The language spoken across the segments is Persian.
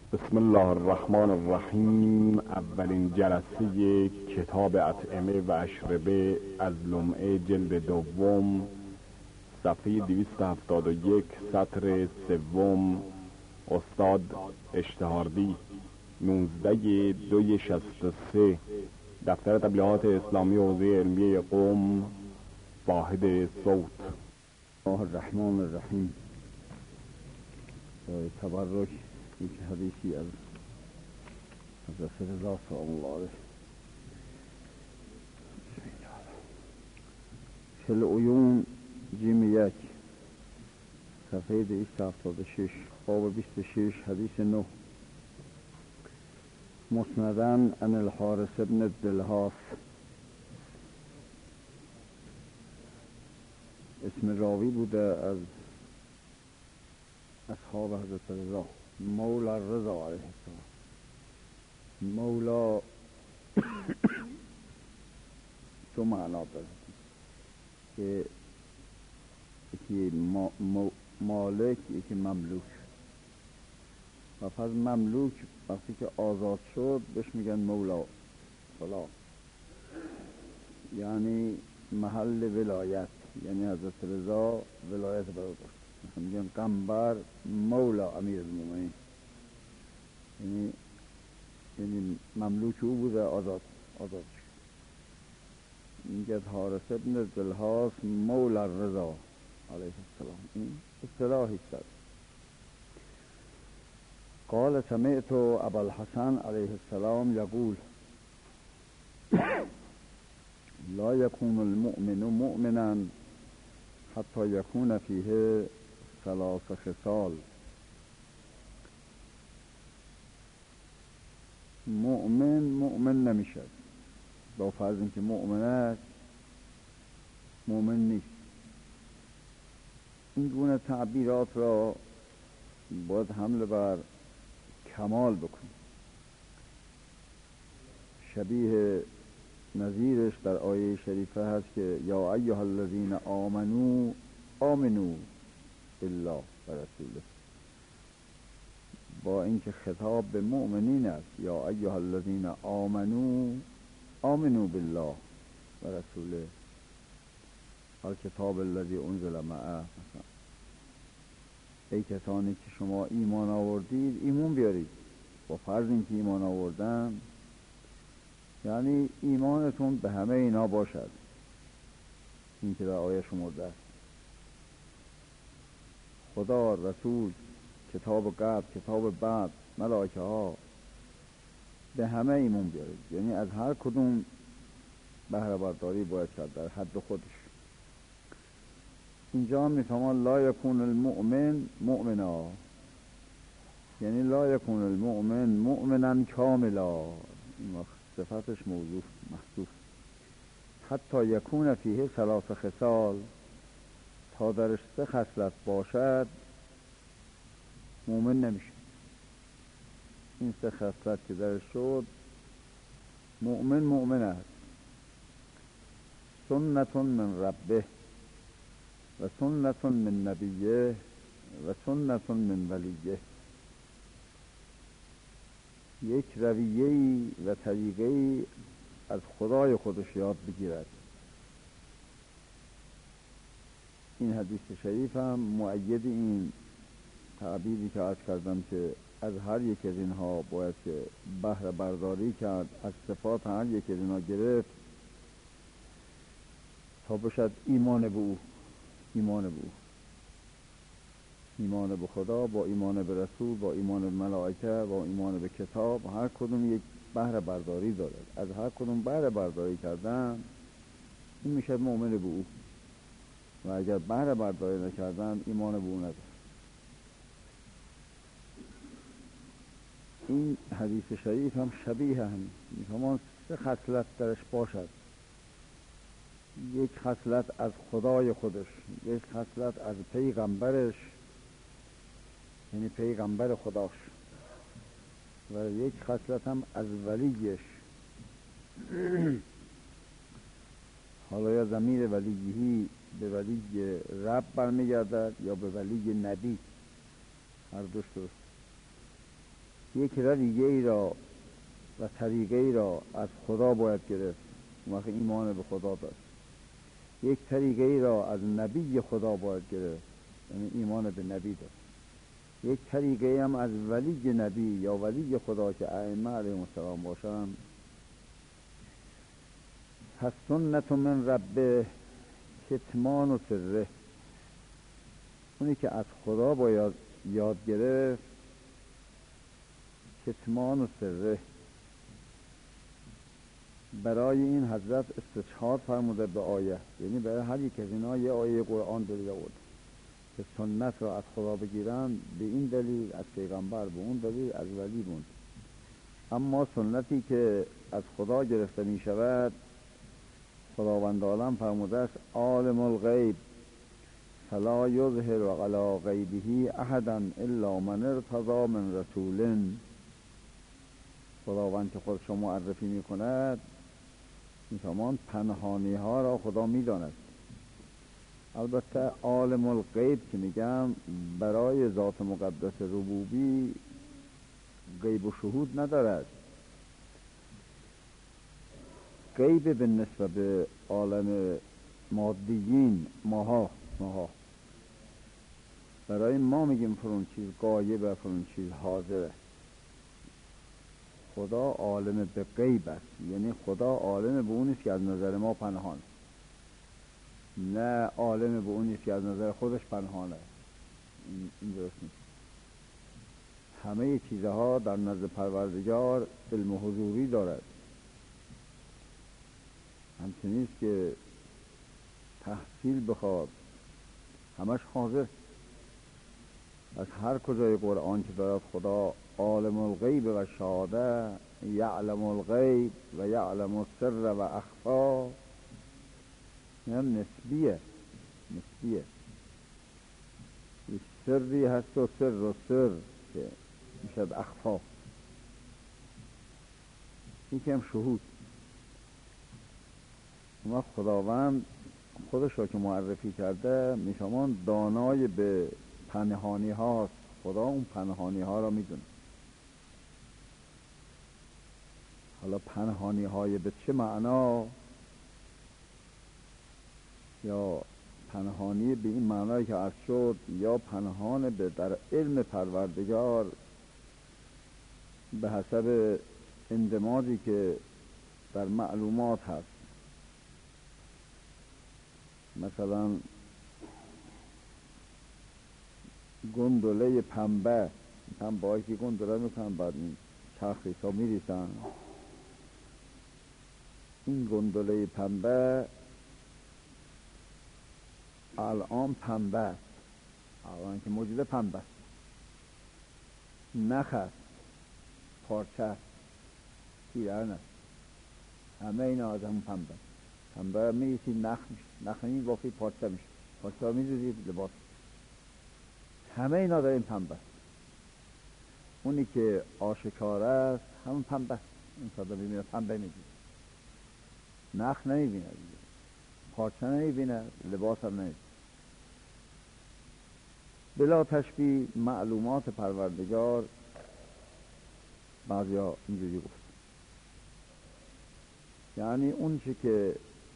بسم الله الرحمن الرحیم. اولین جلسه کتاب اطعمه و اشربه از لمعه جلد دوم، صفحه 271، سطر سوم. استاد اشتهاردی، 19/2/63، دفتر تبلیغات اسلامی حوزه علمیه قم، واحد صوت. الله الرحمن الرحیم. تبرک یک حدیثی از حضرت رضا سلام الله علیه. فی العیون جیم 1، صفحه 276، باب 26، حدیث 9. مسندن عن الحارث بن الدلهاس. اسم راوی بوده از اصحاب حضرت رضا، مولا رضا علیه السلام. مولا دو معنا داره، که یکی مالک، یکی مملوک. و پس مملوک وقتی که آزاد شد بهش میگن مولا فلا، یعنی محل ولایت، یعنی حضرت رضا ولایت برو داشت. مثلا میگن قنبر مولا امیر المومنین، یعنی مملوک او بوده، آزاد شد. میگه حارث ابن دلهاس مولا رضا علیه السلام. این اصطلاحی است. قال سمعت ابا الحسن علیه السلام یقول لا يكون المؤمن مؤمنا حتى يكون فيه 3 خصال. مؤمن نمیشه با فرض اینکه مؤمن است، مؤمن نیست. این گونه تعبیرات را باید حمل بر کمال بکنیم. شبیه نظیرش در آیه شریفه هست که یا ایها الذین آمنو آمنو بالله و رسوله، با اینکه خطاب به مؤمنین است. یا ایها الذین آمنو آمنو بالله و رسوله الکتاب الذی انزل معه. مثلا ای کسانی که شما ایمان آوردید، ایمان بیارید. با فرض اینکه ایمان آوردن، یعنی ایمانتون به همه اینا باشد. این که در آیه شمرده است. خدا، رسول، کتاب قبل، کتاب بعد، ملائکه ها، به همه ایمان بیارید. یعنی از هر کدوم بهره برداری باید کرد در حد خودش. اینجا میفهمان لا یکون المؤمن مؤمنا، یعنی لا یکون المؤمن مؤمنا کاملا، صفتش موضوع محذوف. حتی یکون فیه 3 خصال، تا درش 3 خصلت باشد مؤمن نمیشه. این 3 خصلت که درش شد، مؤمن است. سنت من ربه و سنت من نبیه و سنت من ولیه. یک رویه‌ای و طریقه‌ای از خدای خودش یاد بگیرد. این حدیث شریف هم مؤید این تعبیری که عرض کردم که از هر یک از اینها باید که بهره برداری کرد، از صفات هر یک از اینها گرفت تا باشد ایمان به او. ایمان به خدا با ایمان به رسول، با ایمان به ملائکه، با ایمان به کتاب، هر کدوم یک بهره برداری دارد. از هر کدوم بهره برداری کردن، این میشه مؤمن به او. و اگر بهره برداری نکردن، ایمان به او ندارد. این حدیث شریف هم شبیه هم میفهمان 3 خصلت درش باشد. یک خصلت از خدای خودش، یک خصلت از پیغمبرش، یعنی پیغمبر خداش، و یک خصلت هم از ولیش. حالا یا ضمیر ولیهی به ولی رب برمیگردد یا به ولی نبی، هر دوش درست. یک رویه ای را و طریقه ای را از خدا باید گرفت، اون وقت ایمان به خدا داشت. یک طریقه ای را از نبی خدا باید گرفت، یعنی ایمان به نبی داشت. یک طریقه هم از ولی نبی یا ولی خدا که ائمه علیهم السلام باشند. پس سنت من ربه کتمان و سره، اونی که از خدا باید یاد گرفت کتمان و سره. برای این حضرت استشهاد فرموده به آیه، یعنی برای هر یک از اینا یه آیه قرآن دلیل آورد که سنت را از خدا بگیرن، به این دلیل از پیغمبر، به اون دلیل از ولی بود. اما سنتی که از خدا گرفته می شود، خداوند عالم فرموده است عالم الغیب فلا یظهر علی غیبه احدا الا من ارتضی من رسول. خداوند که خودش را معرفی می کند، میفهمان پنهانی ها را خدا می داند. البته عالم الغیب که میگم برای ذات مقدس ربوبی غیب و شهود ندارد. غیب به نسبت به عالم مادیین ماها برای ما میگیم فرون چیز غایب و فرون چیز حاضره. خدا عالم به غیب است، یعنی خدا عالم به اونیست که از نظر ما پنهانه، نه عالم به اونیست که از نظر خودش پنهانه. این درست نیست. همه چیزها در نزد پروردگار علم حضوری دارد. همچنین است که تحصیل بخواد همش حاضر. از هر کجای قرآن که دارد خدا عالم الغیب و شهاده، یعلم الغیب و یعلم السر و اخفا، این نسبیه. سری هست و سر که میشد اخفا. یکی هم شهود. اما خداوند خودش را که معرفی کرده میشمان دانای به پنهانی هاست. خدا اون پنهانی ها را میدونه. حالا پنهانی های به چه معنا؟ یا پنهانی به این معنایی که عرض شد، یا پنهان به در علم پروردگار به حسب اندماجی که در معلومات هست. مثلا گندله پنبه، پنبه‌ای که گندله میکنن بعد این چرخی ها میریسن، این گندله پنبه الان پنبه است، الان که موجود پنبه است، نخ است، پارچه است، پیرهن است، همه اینا از همون پنبه. پنبه میریسی نخ میشه، نخ میبافی پارچه میشه، پارچه ها میریزی لباس. همه اینا در این پنبه است. اونی که آشکار است همون پنبه است. این ساده میبینه پنبه میگیره، نخ نمیبینه، پارچه نمیبینه، لباس هم نمیبینه. بلا تشبیه معلومات پروردگار بعضیا اینجوری گفت، یعنی اون چی که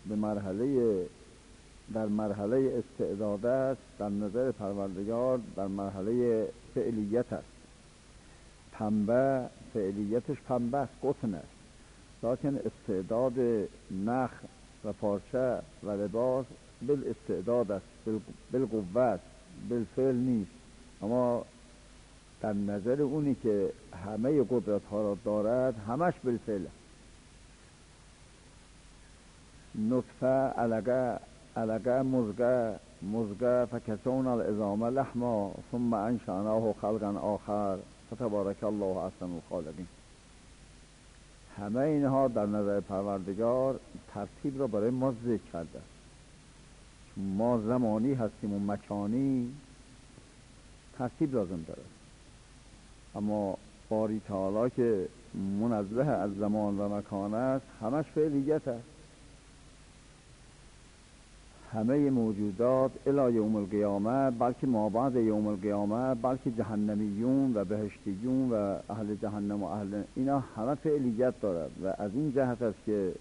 در مرحله استعداد است، در نظر پروردگار در مرحله فعلیت است. پنبه فعلیتش پنبه است، قطن است، لیکن استعداد نخ و پارچه و لباس بالاستعداد است، بالقوه است، بالفعل نیست. اما در نظر اونی که همه قدرت ها را دارد همش بالفعل. نطفه، علقه، مزغه فکسون العظام لحما ثم انشأناه خلقا آخر فتبارک الله احسن الخالقین. همه اینها در نظر پروردگار ترتیب را برای ما ذکر کرده. ما زمانی هستیم و مکانی، ترتیب لازم داره. اما باری تعالی که منزه از زمان و مکان است، همش فعلیت است. همه موجودات الی یوم القیامه، بلکه مابعد یوم القیامه، بلکه جهنمیون و بهشتیون و اهل جهنم و اهل اینا همه فعلیت دارد و از این جهت است که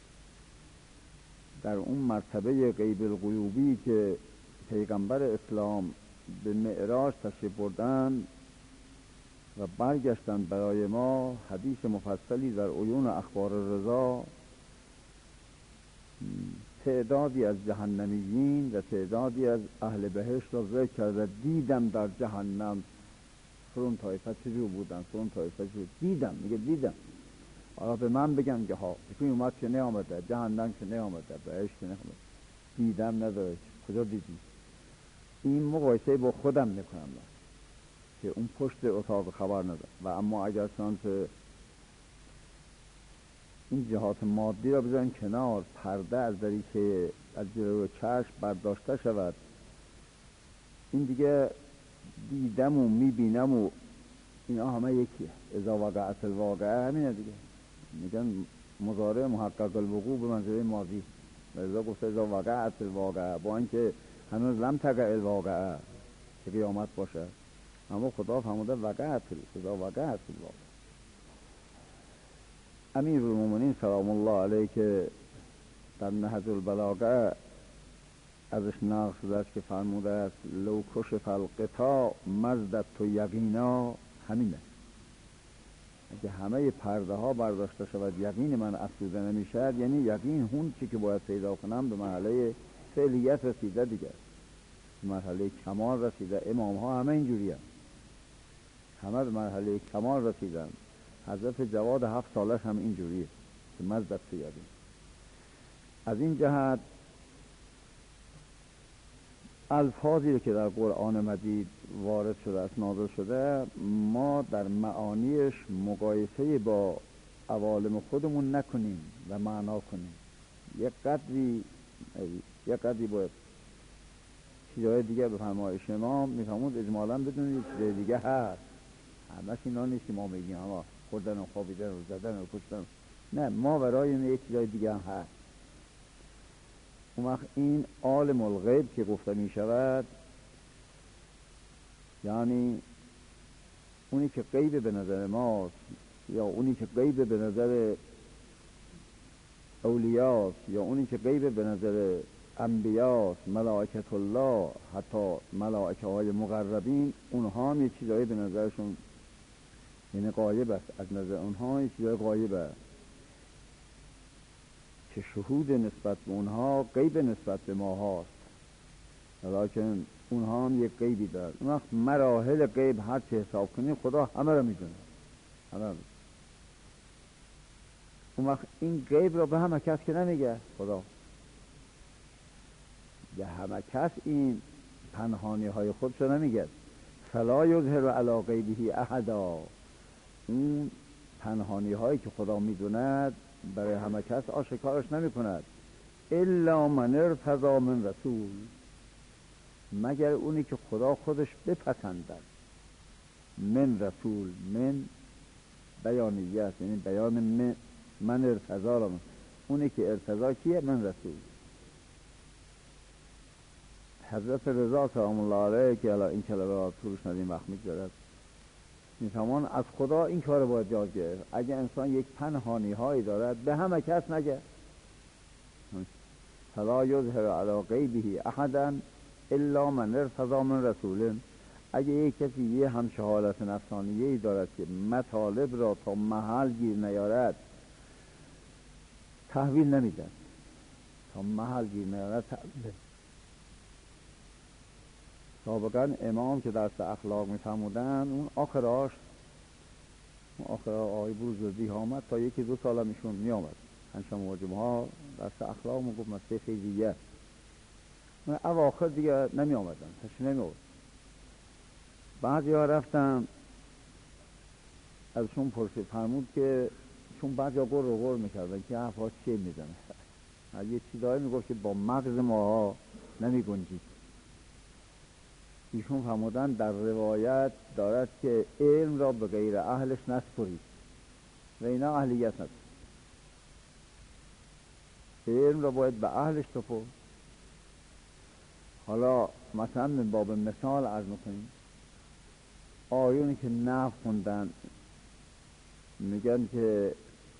در اون مرتبه غیب الغیوبی که پیغمبر اسلام به معراج تشریف بردن و برگشتن برای ما حدیث مفصلی در عیون اخبار رضا تعدادی از جهنمیین و تعدادی از اهل بهشت را ذکر کرده. دیدم در جهنم فرون طایفه چجور بودن، فرون طایفه چجور دیدم، میگه دیدم. حالا به من بگن که ها بکنی اومد که نیامده، جهنم که نیامده، بهشت که نیامده، دیدم نداره، کجا دیدی؟ این مقایسه با خودم میکنم که اون پشت اتاق خبر نداره. و اما اگر چنانچه این جهات مادی را بذارن کنار، پرده از دریچه از جلوی چشم برداشته شود، این دیگه دیدم و میبینم و اینا همه یکیه. اذا وقعت الواقعه همینه دیگه. میگن مضارع محقق الوقوع به منزله ماضی، و اذا گفت اذا وقعت الواقعه، با اینکه هنوز لم تقع الواقعه که قیامت باشه، اما خدا فرموده وقعت، اذا وقعت الواقعه. امیر المومنین سلام الله علیه که در نهج البلاغه ازش نقل شده است که فرموده است لو کشف الغطاء مزدت یقینا، همینه. اگه همه پرده ها برداشته شود یقین من افزوده نمیشد، یعنی یقین اون چی که باید پیدا کنم به مرحله فعلیت رسیده دیگه، به مرحله کمال رسیده. امام ها همه اینجوری هم. همه به مرحله کمال رسیدن. حضرت جواد 7 سالش هم اینجوریه که مزدت یقین. از این جهت الفاظی که در قرآن مجید وارد شده است، نازل شده، ما در معانیش مقایسه با عوالم خودمون نکنیم و معنا کنیم. یک قدری باید چیزهای دیگه به فرمایش امام میفهمود اجمالا بدونید چیزهای دیگه هست. همش اینا نیست که ما میگیم اما خوردن و خوابیدن و زدن و کشتن، نه، ما برای این یک چیزهای دیگه هم هست. اون وقت این عالم الغیب که گفته می شود، یعنی اونی که غیب به نظر ماست، یا اونی که غیب به نظر اولیاست، یا اونی که غیب به نظر انبیاست، ملائکت الله، حتی ملائکه های مقربین، اونها هم یه چیزایی به نظرشون یعنی غایب است. از نظر اونها یه چیزای غایب است که شهود نسبت به اونها غیب نسبت به ما هاست، ولیکن اونها هم یک غیبی دارد. اون وقت مراحل غیب هر چه حساب کنیم خدا همه را میدونه، همه را. اون وقت این غیب را به همه کس که نمیگه خدا، به همه کس این پنهانی های خودش را نمیگه. فلا یظهر علی غیبه احدا، اون پنهانی هایی که خدا میدوند برای همه کس آشکارش نمی کند. الا من ارتضی من رسول، مگر اونی که خدا خودش بپسندد. من رسول، من بیانیه است، یعنی بیان من ارتضی را، اونی که ارتضی کیه؟ من رسول. حضرت رضا سلام الله علیه که الان این کلمه را طولش ندیم وقت میگذارد، میفهمان از خدا این کار باید یاد گرفت. اگه انسان یک پنهانی هایی دارد به همه کس نگه. فلا یظهر علی غیبه احدا الا من ارتضی من رسول. اگه یک کسی یه همچه حالت نفسانیه‌ای دارد که مطالب را تا محل گیر نیارد تحویل نمیدن، تا محل گیر نیارد تحویل. سابقا امام که درس اخلاق میفرمودن، اون آخراش آقای بروجردی آمد تا 1-2 سال هم ایشون می آمد هنچنان واجب ها درس اخلاق میگفت مسئله خیزیه. من اواخر دیگه نمی آمدن، تشریف نمی آورد. بعضی ها رفتم ازشون پرسید، فرمود که چون بعضی ها گر میکردن که حرفا چیه میزنه، یه چیزایی میگفت که با مغز ماها نمی گنجید. ایشون فرمودن در روایت دارد که علم را به غیر اهلش نسپرید و اینا اهلیت ندارد. علم را باید به اهلش سپرد. حالا مثلا من باب مثال عرض میکنیم، آیونی که نحو خوندن میگن که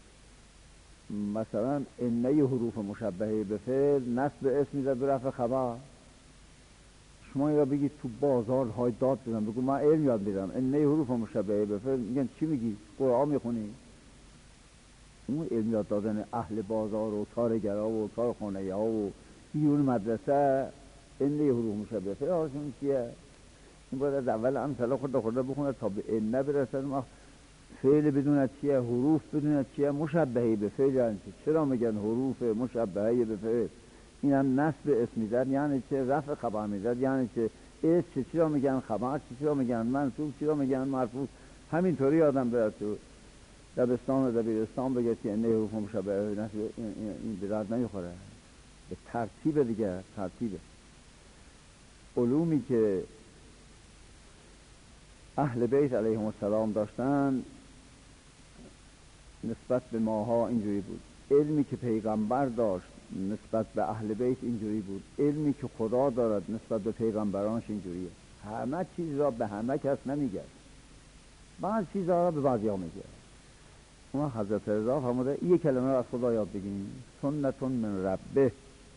مثلا انه حروف مشبهه به فعل نصب اسم میزد به رفع خبر. شما یا بگید تو بازار های داد بزن بگو من علم یاد میدم، انه حروف مشبهه به فعل، میگن چی میگی؟ قرآن میخونی؟ اون علم یاد دادن اهل بازار و کارگرها و کارخانه ها و بیرون مدرسه انه حروف مشبهه فعل هاشون چیه؟ این باید از اول امثله خورده بخونه تا به انه برسن. فعل بدون چیه؟ حروف بدون چیه؟ مشبهه به فعل. یعنی چرا میگن حروف مشبهه به فعل؟ این هم نصب اسم میزد یعنی چه؟ رفع خبر میزد یعنی چه؟ اسم چرا میگن خبر، چرا میگن منصوب، چرا میگن مرفوع؟ همینطوری آدم بره تو دبستان و دبیرستان بگه که این حروف مشبهه نصب این به درد نمیخوره. به ترتیب دیگه، ترتیب علومی که اهل بیت علیهم السلام داشتن نسبت به ماها اینجوری بود، علمی که پیغمبر داشت نسبت به اهل بیت اینجوری بود، علمی که خدا دارد نسبت به پیغمبرانش اینجوریه. همه چیز را به همه کس نمیگه، بعض چیزها را به بعضی ها میگه. اون حضرت رضا فرموده یک کلمه را از خدا یاد بگیریم، سنتون من ربه،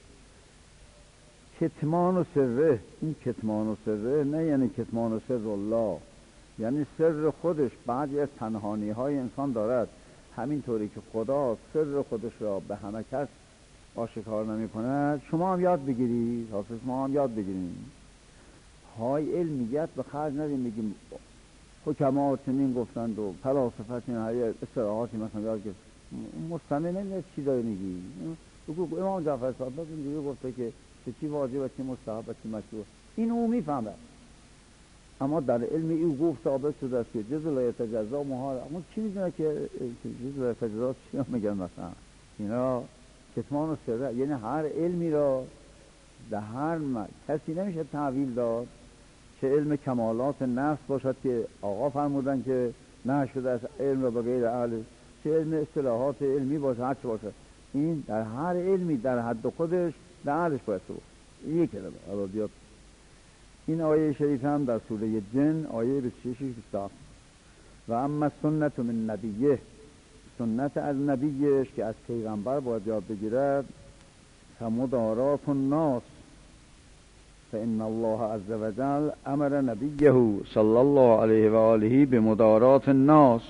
کتمان و سره. این کتمان و سره نه یعنی کتمان و سر الله، یعنی سر خودش. بعضی از پنهانی های انسان دارد، همینطوری که خدا سر خودش را به همه کس آشکار نمی کند. شما هم یاد بگیرید، حافظ ما هم یاد بگیریم. های علمیت به خرج ندیم میگیم حکما چنین گفتند و فلاسفه چنین، هر اصطلاحاتی مثلا یاد گرفت. مستمع نمیاد چی داری میگی. بگو امام جعفر صادق اینجوری گفته که چی واجب و چی مستحب و چی مشروع، این او میفهمه. اما در علم او گفت ثابت شده است که جز لا یتجزا محال. اما چی میدونه که جز لا یتجزا چی میگن؟ مثلا اینا کتمان و سره، یعنی هر علمی را در هر کسی نمیشه تعویل داد. چه علم کمالات نفس باشد که آقا فرمودن که نه شده از علم را به غیر اهل، چه علم اصطلاحات علمی باشه، هر چه باشه، این در هر علمی در حد خودش در اهلش باید بود. این یک کلمه. حالا بیاد این آیه شریف هم در سوره جن آیه 26-27 و اما سنت من نبیه، سنت از نبیش که از پیغمبر باید یاد بگیرد، فمدارات الناس فإن الله عز وجل امر نبیه صلی الله علیه و آله بمدارات الناس.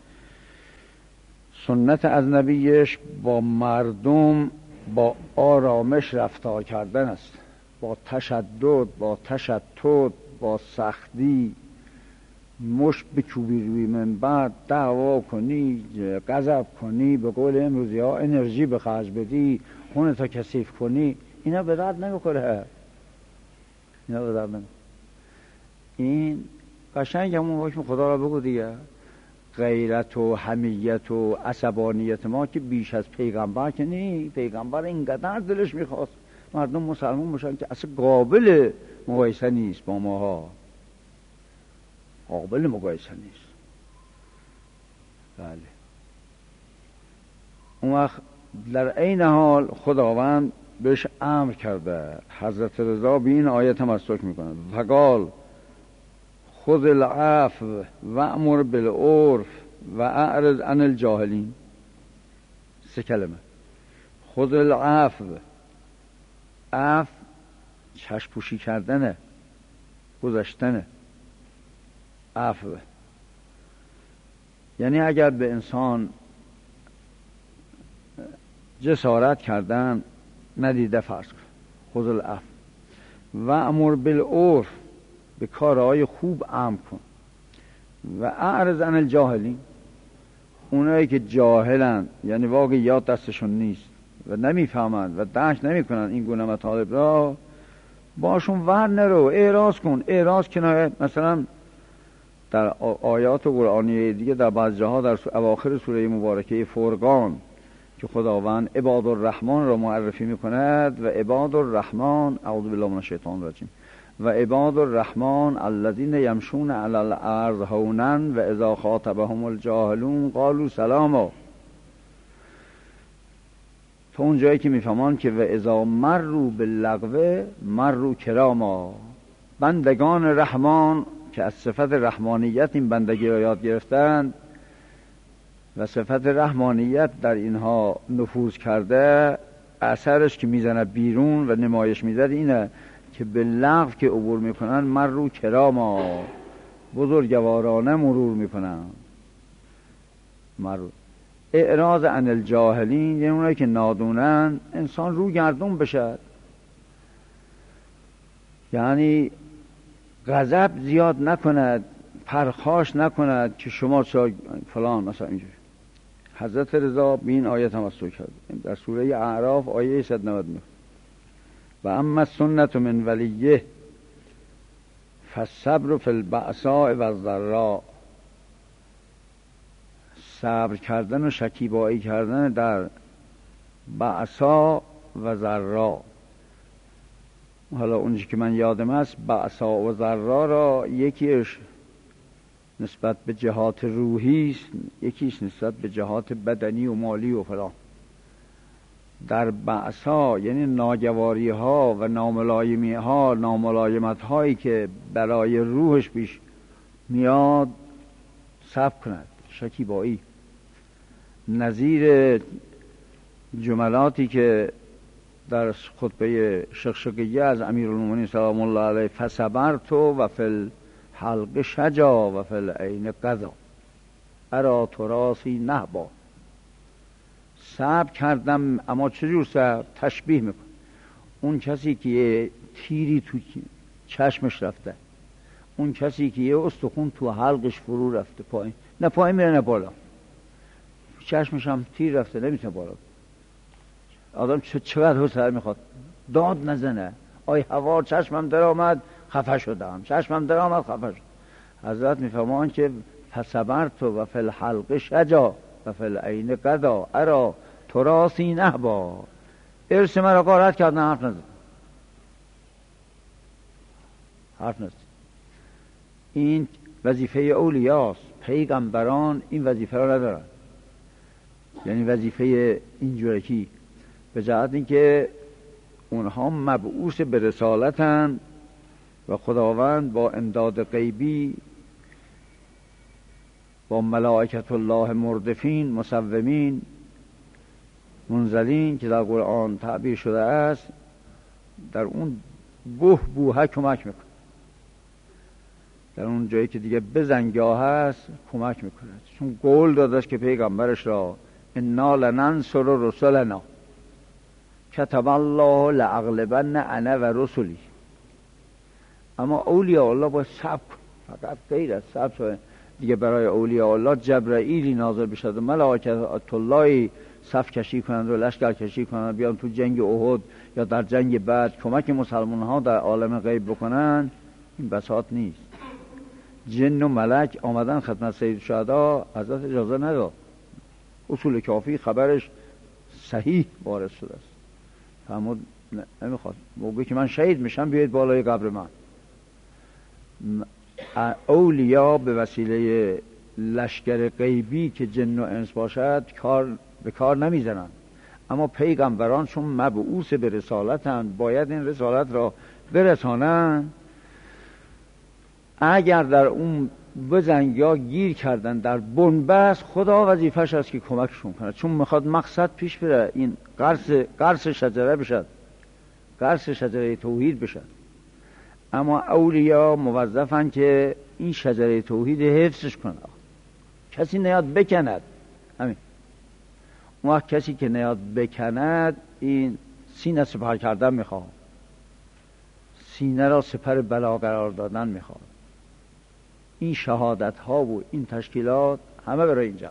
سنت از نبیش با مردم با آرامش رفتار کردن است، با تشدد، با تشتت، با سختی مش بچوبی روی منبر، دعوا کنی، غضب کنی، به قول امروزی ها انرژی به خرج بدی، خونتا کثیف کنی، اینا به درد نمیخوره. اینا به درد نمیخوره. این قشنگ همون حکم خدا را بگو دیگه. غیرت و حمیت و عصبانیت ما که بیش از پیغمبر که نی. پیغمبر اینقدر دلش میخواست مردم مسلمان باشن که اصلا قابل مقایسه نیست با ماها، قابل مقایسه نیست. بله. اون وقت در عین حال خداوند بهش امر کرده. حضرت رضا به این آیه تمسک میکنه. فقال خذ العفو وامر بالعرف و اعرض عن الجاهلین. 3 کلمه. خذ العفو، عفو چشم پوشی کردنه، گذشتنه. عفو یعنی اگر به انسان جسارت کردن ندیده فرض کن. خذ العفو و امر بالعرف، به کارهای خوب امر کن. و اعرض عن الجاهلین، اونایی که جاهلن یعنی واقعیات دستشون نیست و نمیفهمند و درک نمیکنن این گونه مطالب را، باشون ور نرو، اعراض کن. اعراض کنایه. مثلا در آیات قرآنی دیگه در بعض جاها در اواخر سوره مبارکه فرقان که خداوند عباد الرحمن را معرفی میکند و عباد الرحمن، اعوذ بالله من الشیطان الرجیم، و عباد الرحمن الذین یمشون علی الارض هونا و اذا خاطبهم الجاهلون قالوا سلاما. تا اون جایی که میفهمان که و اذا مروا باللغو مروا کراما. بندگان رحمان که از صفت رحمانیت این بندگی را یاد گرفتند و صفت رحمانیت در اینها نفوذ کرده، اثرش که میزنه بیرون و نمایش میده اینه که به لغو که عبور میکنن مروا کراما، بزرگوارانه مرور میکنن. مرور اعراض عن الجاهلین، یعنی اونایی که نادونن انسان رو گردون بشه، یعنی غضب زیاد نکند، پرخاش نکند که شما چرا فلان مثلا اینجوری. حضرت رضا به این آیت هم استو کرد در سوره اعراف آیه 190 میگه و اما السنت من ولیه فالصبر فی البأساء و الضراء. صبر کردن و شکیبایی کردن در بأسا و ضرا. حالا اونجا که من یادم است بأسا و ضرا را یکیش نسبت به جهات روحی است، یکیش نسبت به جهات بدنی و مالی و فلان. در بأسا یعنی ناگواری ها و ناملایمی ها، ناملایمت هایی که برای روحش پیش میاد صبر کند، شکیبایی. نظیر جملاتی که در خطبه شقشقیه از امیرالمومنین سلام الله علیه فصبرت و فی الحلق شجا و فی العین قضا ارا تراسی نهبا. صبر کردم، اما چجور صبر؟ تشبیه میکن اون کسی که یه تیری تو چشمش رفته، اون کسی که یه استخون تو حلقش فرو رفته پایین، نه پایین میره نه بالا، چشمش هم تیر رفته نمیتونه بالا. آدم چقدر حوصله میخواد داد نزنه آی هوا چشمم در آمد خفه شدم، چشمم در آمد خفه شدم. حضرت میفهمان که فصبرت و فی الحلق شجا و فی العین قضا ارا تراسی نهبا. ارث مرا غارت کرد، نه حرف نزد، حرف نزد. این وظیفه اولیاست، پیغمبران این وظیفه را ندارن. یعنی وظیفه اینجورکی به جهت اینکه اونها مبعوث به رسالتن و خداوند با امداد غیبی با ملائکت الله مردفین مصومین منزلین که در قرآن تعبیر شده است، در اون بوه کمک میکنه، در اون جایی که دیگه بزنگاه هست کمک میکنه، چون قول داده است که پیغمبرش را انا لننصر رسلنا کتب الله لاغلبن انا و رسلی. اما اولیاء الله باید صبر کن، فقط غیر از صبر دیگه برای اولیاء الله جبرائیلی نازل بشد و ملائکت الله صف کشی کنند و لشکر کشی کنند بیان تو جنگ احد یا در جنگ بعد کمک مسلمان ها در عالم غیب بکنن، این بساط نیست. جن و ملک آمدن خدمت سید شهدا، حضرت اجازه نداد. اصول کافی خبرش صحیح وارد شده است، فرمود نمیخواد، موقعی که من شهید میشم بیاید بالای قبر من. اولیاء به وسیله لشکر غیبی که جن و انس باشد به کار نمیزنن، اما پیغمبران چون مبعوث به رسالتن باید این رسالت را برسانن. اگر در اون بزنگ یا گیر کردن در بنبست، خدا وظیفش است که کمکشون کنه، چون میخواد مقصد پیش بره، این قرص شجره بشد، قرص شجره توحید بشد. اما اولیاء موظفن که این شجره توحید حفظش کنه، کسی نیاد بکند. همین اون وقت کسی که نیاد بکند این سینه سپر کردن میخواد، سینه را سپر بلا قرار دادن میخواد. این شهادت ها و این تشکیلات همه برای اینجا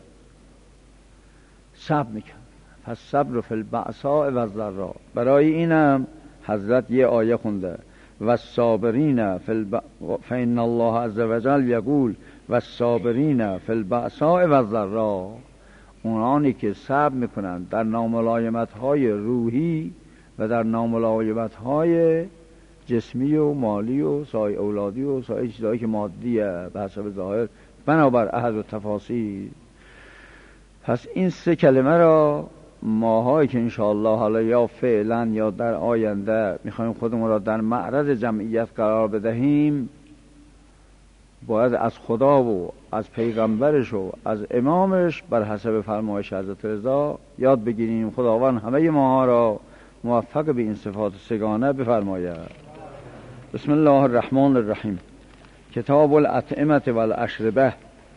صبر میکن. پس صبر فی البأساء و الضراء. برای اینم حضرت یه آیه خونده والصابرین فإن الله عز وجل یقول والصابرین فی البأساء و الضراء. اونانی که صبر میکنن در ناملایمت های روحی و در ناملایمت های جسمی و مالی و سای اولادی و سای چیزهایی که مادیه به حسب ظاهر بنابر احد و تفاصیل. پس این سه کلمه را ماهایی که انشاءالله حالا یا فعلا یا در آینده میخوایم خودمون را در معرض جمعیت قرار بدهیم، باید از خدا و از پیغمبرش و از امامش بر حسب فرمایش حضرت رضا یاد بگیریم. خداوند همه ما را موفق به این صفات سگانه بفرماید. بسم الله الرحمن الرحیم. کتاب الاطعمه والاشربه.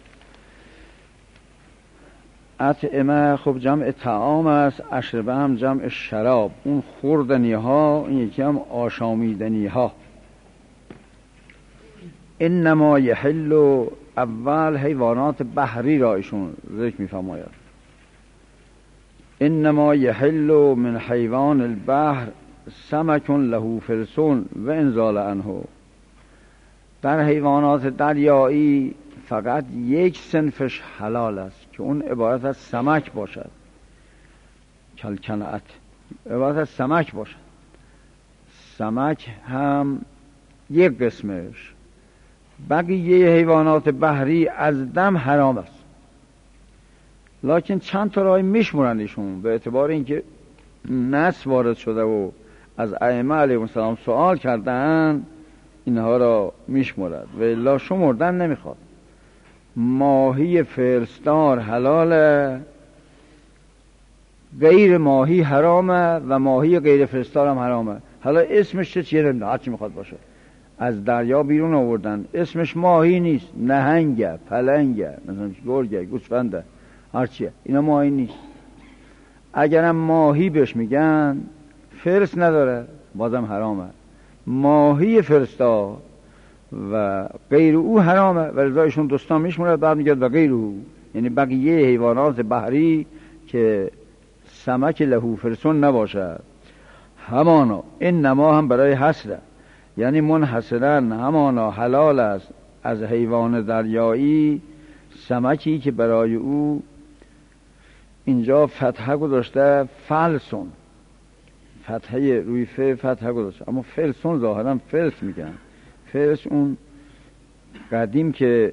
اطعمه خب جمع طعام است، اشربه هم جمع شراب، اون خوردنی ها، این یکی هم آشامیدنی ها. انما یحل، اول حیوانات بحری را ایشون ذکر می‌فرماید. انما یحل من حیوان البحر سمک له فلسون و انزال عنه. در حیوانات دریایی فقط یک صنفش حلال است که اون عبارت از سمک باشد، کلکنعت، عبارت از سمک باشد. سمک هم یک قسمش، بقیه حیوانات بحری از دم حرام است. لکن چند تا راه میشمرند ایشون به اعتبار اینکه نص وارد شده و از ائمه علیهم السلام سوال کردن، اینها را میشمرد و الا شمردن نمیخواد. ماهی فرستار حلاله، غیر ماهی حرامه و ماهی غیر فرستار هم حرامه. حالا اسمش چیه نمیدونم، هرچی میخواد باشه. از دریا بیرون آوردن، اسمش ماهی نیست، نهنگه، پلنگه، مثلا گرگه، گوسفنده، هرچیه، اینا ماهی نیست. اگرم ماهی بهش میگن فرست نداره بازم حرامه. ماهی فرستار و غیر او حرامه و رضایشون دوستان میشموند. بعد میگه و غیر او، یعنی بقیه حیوانات بحری که سمک له فرسون نباشد. همانا این نما هم برای حسره، یعنی منحصرن همانا حلال است از حیوان دریایی سمکی که برای او اینجا فتحه گذاشته فلسون، فتحه روی فتحه گذاشته، اما فلسون ظاهرا فلس میگن. فلس اون قدیم که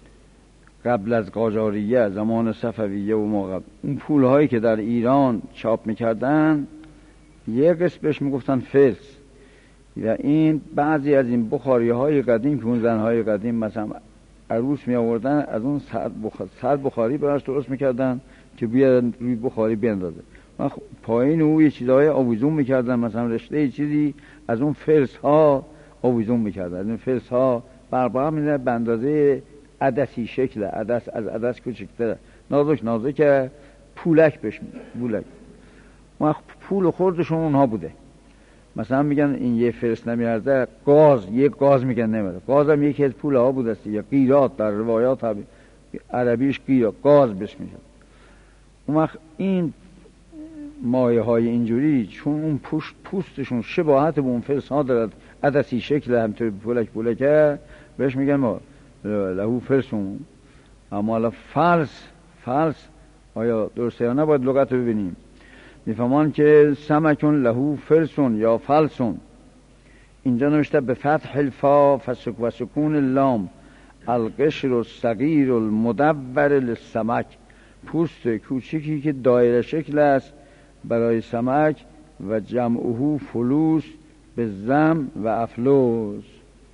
قبل از قاجاریه، زمان صفویه و ما قبل، اون پولهایی که در ایران چاپ میکردن یه قسم بهش میگفتن فلس. و این بعضی از این بخاری های قدیم که اون زنهای قدیم مثلا عروس می آوردن، از اون سر بخاری براش درست میکردن که بیارن روی بخاری بیندازه. پایین او یه چیزهای آویزون میکردن، مثلا رشته چیزی از اون فلس ها آویزون میکردن. از این فلس ها بربرا میدن به اندازه عدسی شکل، عدس از عدس کوچکتره، نازک نازک، پولک بهش بولک. پول خوردشون اونها بوده. مثلا میگن این یه فرست نمیارده، گاز، یک گاز میگن نمیاره. گاز هم یکی از پول ها بوده است، یا قیرات در روایات عربیش قیرات، گاز بهش میگن. اون وقت این مایه های اینجوری چون اون پوستشون شباهت به اون فرس ها دارد، عدسی شکل همطور پولکه، بهش میگن ما لهو فرسون. اما حالا فلس آیا درسته یا نه باید لغت رو ببینیم. میفهمان که سمکون لهو فرسون یا فلسون، اینجا نوشته به فتح الفا و سکون اللام القشر الصغیر المدور للسمک، پوست کوچکی که دایره شکل است برای سمک، و جمعه فلوس به زم و افلوس.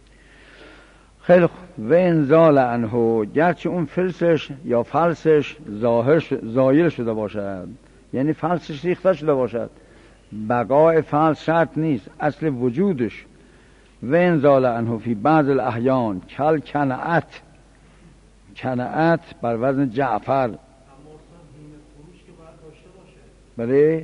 خیلی خوب. و انزال عنه، گرچه اون فلسش یا فلسش زایل شده باشد، یعنی فلسش ریخته شده باشد، بقای فلس شرط نیست، اصل وجودش. و انزال عنه فی بعض الاحیان کل کنعت، کنعت بر وزن جعفر. بله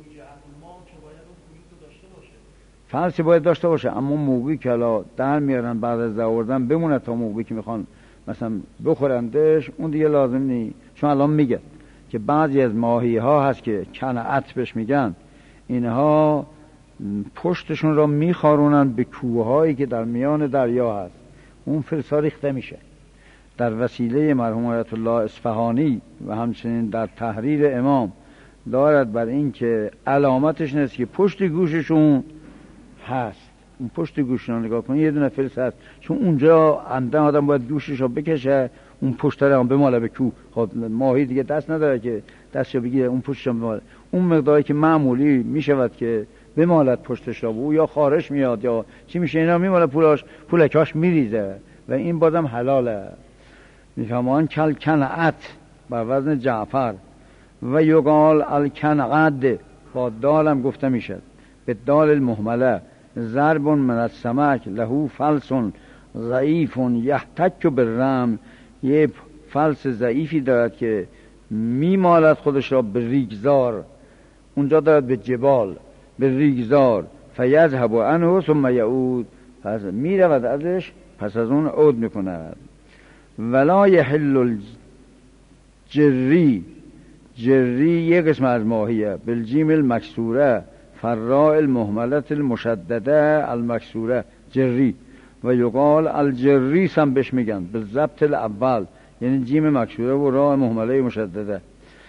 فلسی باید داشته باشه، اما موقعی که الان در میارن بعد از آوردن بمونه تا موقعی که میخوان مثلا بخورندش، اون دیگه لازم نیست. چون الان میگه که بعضی از ماهی ها هست که کنعت بهش میگن، اینها پشتشون را میخارونن به کوه هایی که در میان دریا هست، اون فلسا ریخته میشه. در وسیله مرحوم آیت الله اصفهانی و همچنین در تحریر امام دارد بر این که علامتش نیست که پشت گوششون هست، اون پشت گوش رو نگاه کنی یه دونه فلس هست، چون اونجا عمدن آدم باید گوشش رو بکشه اون پشت رو هم بماله به کو. خب ماهی دیگه دست نداره که دستشو بگیره اون پشتش رو بماله، اون مقداری که معمولی میشود که بمالد پشتش رو، او یا خارش میاد یا چی میشه اینا میماله، پولکاش میریزه و این بازم حلاله. میفهمان کل کنعت بر وزن جعفر و یقال الکنعد با دالم گفته میشد به دال المهمله ضرب من السمک له فلس ضعیف یحتک بالرم، یه فلس ضعیفی دارد که میمالد خودش را به ریگزار، اونجا دارد به جبال به ریگزار، فیذهب عنه ثم یعود، پس میرود ازش پس از اون عود میکند. ولا یحل الجری، جری یک قسم از ماهیه، بالجیم المکسوره فراء المهملت المشدده المکسوره جری، و یقال الجری هم بهش میگن بالضبط الاول، یعنی جیم مکسوره و راء مهمله مشدده،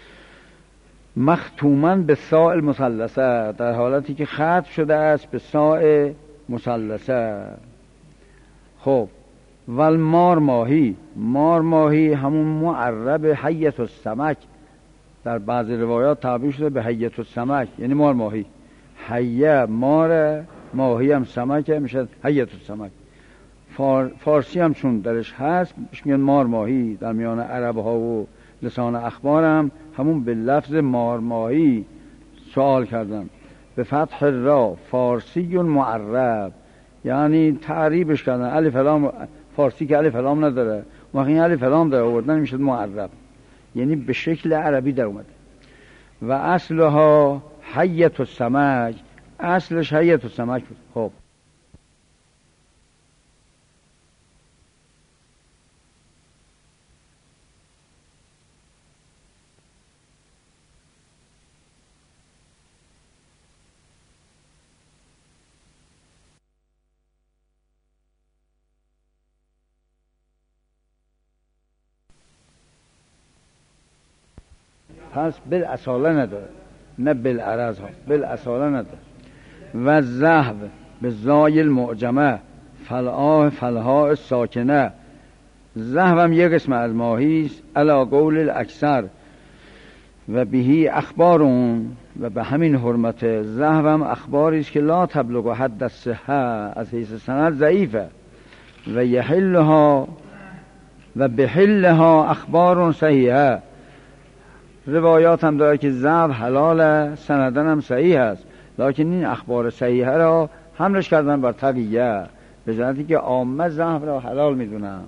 مختوما به ساء المثلثه، در حالتی که ختم شده است به ساء مثلثه. خب والمار ماهی، مار ماهی همون معرب حیت السمک، در بعض روایات تعبیر شده به حیت السمک یعنی مار ماهی، حیه مار، ماهی هم سمک میشه حیت السمک. فارسی هم چون درش هست میگن مار ماهی، در میان عرب ها و لسان اخبار هم همون به لفظ مار ماهی سوال کردن به فتح را، فارسی معرب یعنی تعریبش کردن، الف لام، فارسی که الف لام نداره وقتی الف لام داره آوردن میشه معرب، یعنی به شکل عربی در اومده. و اصلها حیت السمک، اصلش حیت السمک بود. خب پس بالاصاله نداره، نه بالعرض ها، بالاصاله نداره. و ذهب به زای المعجمه فلها ساکنه، ذهب هم یک قسم از ماهی است علی قول الاکثر و بهی اخبارون، و به همین حرمت ذهب هم اخباری است که لا تبلغ حد الصحه، از حیث سند ضعیفه. و یحلها و بحلها اخبار صحیحه، روایات هم داره که ذهب حلاله، سندن هم صحیح است، لکن این اخبار صحیحه را حملش کردن بر تقیه، به جهتی که عامه ذهب را حلال میدونن.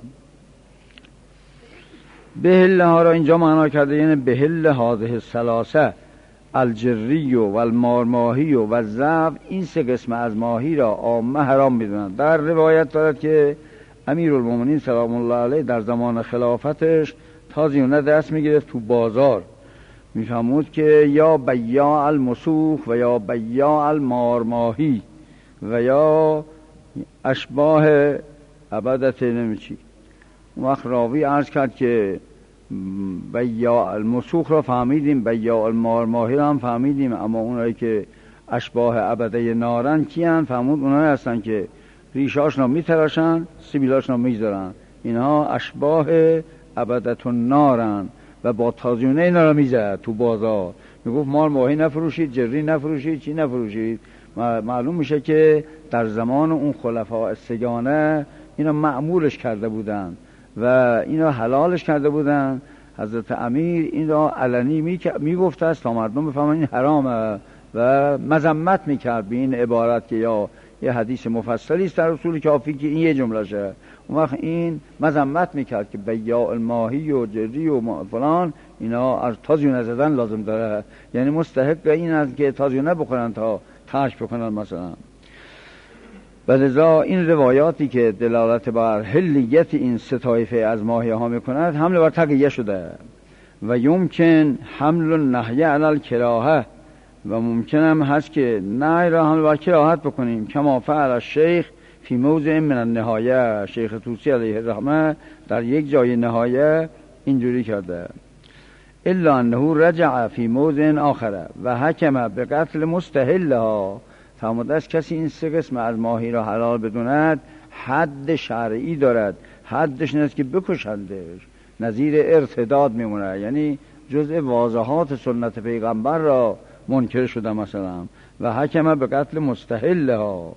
بحله ها را اینجا معنا کرده یعنی بحل هذه الثلاثه الجری و المارماهی و ذهب، این سه قسم از ماهی را عامه حرام میدونن. در روایت دارد که امیرالمومنین سلام الله علیه در زمان خلافتش تازیونه دست میگرفت تو بازار، میفهمود که یا بیاع المسوخ و یا بیاع المارماهی و یا اشباه عبدت نمیچی. اون وقت راوی عرض کرد که بیاع المسوخ را فهمیدیم، بیاع المارماهی را هم فهمیدیم، اما اونایی که اشباه عبده نارن کیان؟ فهمود اونایی هستن که ریشاشنا میتراشن سیبیلاشنا میذارن، اینها اشباه عبدتون نارن و با تازیونه اینا رو میزد تو بازار، میگفت مال ماهی نفروشید، جری نفروشید، چی نفروشید. معلوم میشه که در زمان اون خلفاء سگانه اینا معمولش کرده بودن و اینا حلالش کرده بودن. حضرت امیر این را علنی میگفت است تا مردم بفهمن این حرامه و مذمت میکرد به این عبارت که یا یه حدیث مفصلی است در اصول کافی که این یه جمله شه. اون وقت این مذمت میکرد که بیاع الماهی و جری و فلان اینا از تازیونه زدن لازم داره، یعنی مستحق این است که تازیونه بخورن تا ترک بکنن مثلا. ولذا این روایاتی که دلالت بر حلیت این سه طایفه از ماهیه ها میکند حمل بر تقیه شده. و یمکن حمل النهی علی الکراهه، و ممکن هم هست که نهی را حمل بر کراهت بکنیم، کما فعل الشیخ فی موضع من النهایه، شیخ طوسی علیه الرحمه در یک جای نهایه اینجوری کرده. الا انه رجع فی موضع آخره و حکم به قتل مستحلها، فرموده است کسی این 3 قسم از ماهی را حلال بدوند حد شرعی دارد، حدش این است که بکشندش، نظیر ارتداد میمونه، یعنی جزء واضحات سنت پیغمبر را منکر شده مثلا، و حکم به قتل مستحله ها،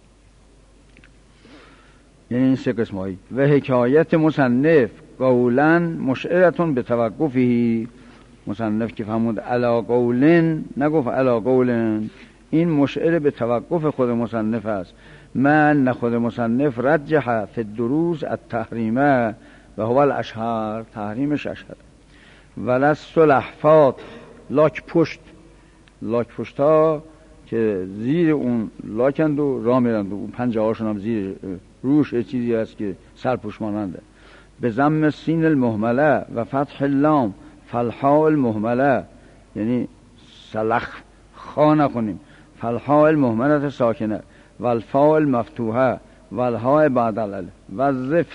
یعنی این 3 قسم هایی. و حکایت مصنف قولا مشعرتون به توقفی، مصنف که فرمود علا قولن نگفت علا قولن، این مشعر به توقف خود مصنف است. من خود مصنف رجح فی الدروس التحریمه و هو الاشهر، تحریمش اشهر، ولست الاحفاظ لاک پشت، لاک پشت ها که زیر اون لاکند و راه میرند و اون پنجه هاشون هم زیر روش چیزی هست که سرپوش ماننده. به ضم سین المهمله و فتح اللام فالحاء المهمله، یعنی سلخ خا نخونیم، فالحاء المهمله ساکنه و الفاء المفتوحه و الهاء بعد الالف و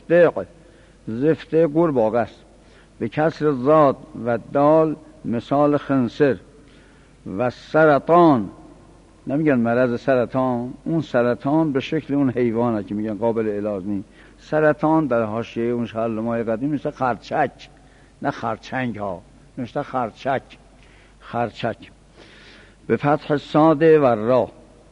زفته قرباغ است به کسر زاد و دال مثال خنصر. و سرطان، نمیگن مرض سرطان، اون سرطان به شکل اون حیوانه که میگن قابل علاج نیست. سرطان در حاشیه اون شعلمای قدیم مثل خرچک، نه خرچنگ ها، مثل خرچک به فتح ساده و را،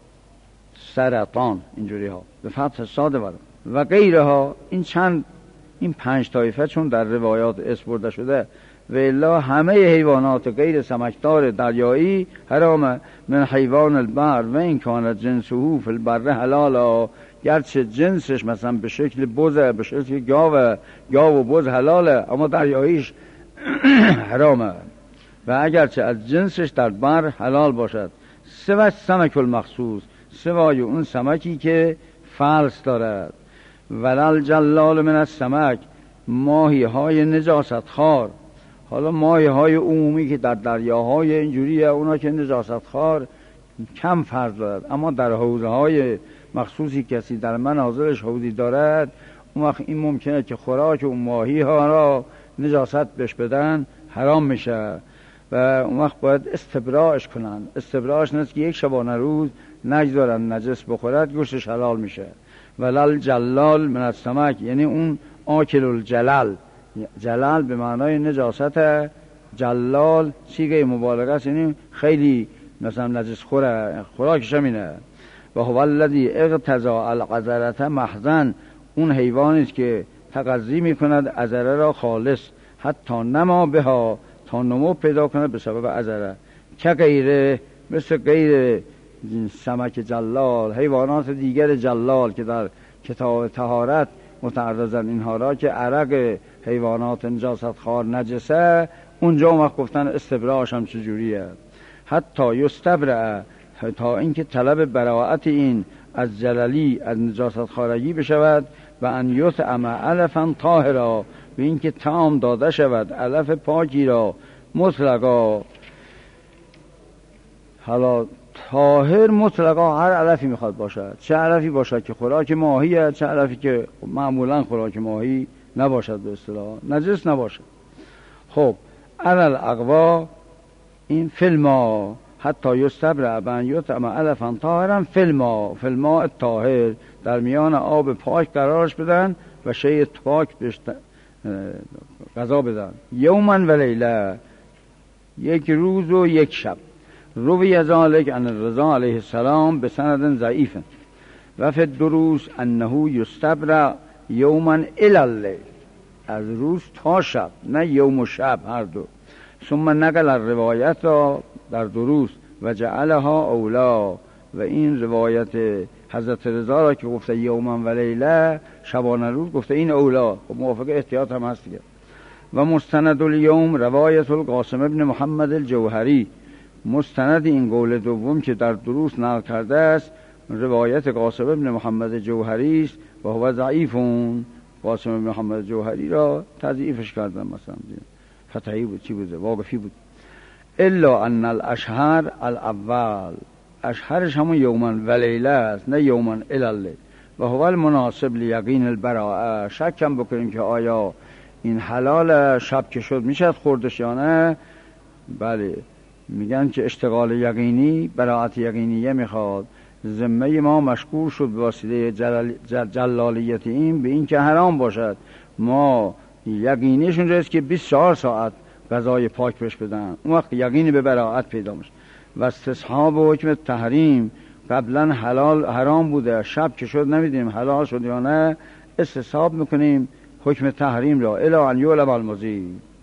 سرطان اینجوری ها به فتح ساده و را و غیره ها. این 5 طایفه چون در روایات اسپرده شده و الا همه حیوانات غیر سمکدار دریایی حرام من حیوان البر و این کان جنسه فی البر حلالا، گرچه جنسش مثلا به شکل بزه، به شکل گاو و بز حلاله، اما دریاییش حرامه. و اگرچه از جنسش در بر حلال باشد، سوى سمک المخصوص، سوای اون سمکی که فلس دارد. ولل جلال من السمک، ماهی های نجاست خار. حالا ماهی های عمومی که در دریاهای اینجوریه، اونا که نجاست خار کم فرض دارد، اما در حوضه های مخصوصی کسی در منازلش حوضی دارد، اون وقت این ممکنه که خوراک اون ماهی ها را نجاست بهش بدن، حرام میشه و اون وقت باید استبراش کنن. استبراش نیست که یک شبانه روز نگذارن نجس بخورد، گوشتش حلال میشه. ولل جلال من السمک، یعنی اون آکل الجلال، جلال به معنای نجاست، جلال صیغه مبالغه است، یعنی خیلی مثلا نجس خوره، خوراکش همینه. و هو الذی اقتضى العذرة محضن، اون حیوانی است که تقضی میکند عذره را خالص، حتی نما بها، تا نمو پیدا کند به سبب عذره، که غیره مثل غیر سمک جلال، حیوانات دیگر جلال که در کتاب طهارت متعرضن اینها را که عرق حیوانات نجاست خار نجسه، اونجا وقت گفتن استبراش هم چجوریه. حتی یستبرع، تا اینکه طلب براءت این از جللی، از نجاست خارگی بشود. و ان یطعم علفا طاهرا، و اینکه طعام داده شود علف پاکی را مطلقا. حالا طاهر مطلقا هر علفی میخواد باشد، چه علفی باشد که خوراک ماهیه، چه علفی که معمولا خوراک ماهی نباشد، به اصطلاح نجس نباشد. خب علل اقوا، این فیلما حتی یستبرع بن یطعم علفا طاهرا فیلما، فیلما الطاهر، در میان آب پاک قرارش بدن و شیء پاک بهش غذا بدن. یوما و لیله، یک روز و یک شب. روی ذالک عن الرضا علیه السلام به سند ضعیف. و فی الدروس انه یستبرع یوما الی اللیل، از روز تا شب، نه یوم و شب هر دو. ثم نقل الروایت را در دروس و جعلها اولا، و این روایت حضرت رضا را که گفته یوما و لیله، شبانه روز، گفته این اولا، و موافق احتیاط هم هست دیگه. و مستند الیوم روایت القاسم ابن محمد الجوهری، مستند این قول دوم که در دروس نقل کرده است روایت قاسم ابن محمد جوهری است و هو ضعیفون. قاسم ابن محمد جوهری را تضعیفش کردن، مثلا فتحی بود، چی بوده، واقفی بود. الا ان الاشهر الاول، اشهرش همون یوما و لیله است، نه یوما الی اللیل. و هو المناسب لیقین البراءه، شک هم بکنیم که آیا این حلال شب که شد میشه خوردش یا نه. بله، میگن که اشتغال یقینی براءت یقینیه میخواد، ذمه ما مشغول شد به واسطه جلالیت این به این که حرام باشد. ما یقینیش اونجاست که 24 ساعت غذای پاک بهش بدن، اون وقت یقینی به براءت پیدا میشه. و استصحاب حکم تحریم، قبلا حرام بوده، شب که شد نمیدونیم حلال شد یا نه، استصحاب میکنیم حکم تحریم را الی ان یعلم المزید.